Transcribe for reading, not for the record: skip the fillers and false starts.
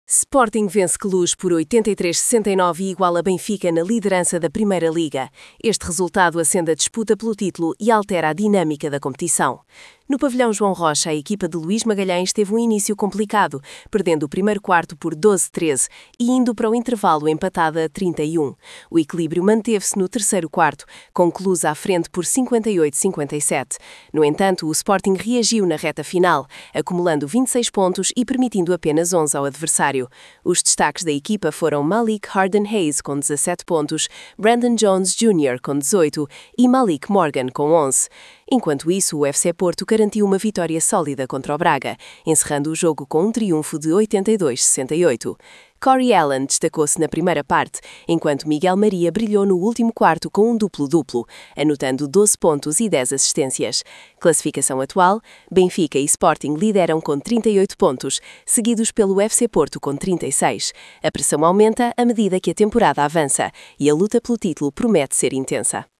Sporting vence Cluj por 83-69 e iguala Benfica na liderança da Primeira Liga. Este resultado acende a disputa pelo título e altera a dinâmica da competição. No pavilhão João Rocha, a equipa de Luís Magalhães teve um início complicado, perdendo o primeiro quarto por 12-13 e indo para o intervalo empatada a 31. O equilíbrio manteve-se no terceiro quarto, com Cluj à frente por 58-57. No entanto, o Sporting reagiu na reta final, acumulando 26 pontos e permitindo apenas 11 ao adversário. Os destaques da equipa foram Malik Harden-Hayes com 17 pontos, Brandon Jones Jr. com 18 e Malik Morgan com 11. Enquanto isso, o FC Porto garantiu uma vitória sólida contra o Braga, encerrando o jogo com um triunfo de 82-68. Corey Allen destacou-se na primeira parte, enquanto Miguel Maria brilhou no último quarto com um duplo-duplo, anotando 12 pontos e 10 assistências. Classificação atual: Benfica e Sporting lideram com 38 pontos, seguidos pelo FC Porto com 36. A pressão aumenta à medida que a temporada avança e a luta pelo título promete ser intensa.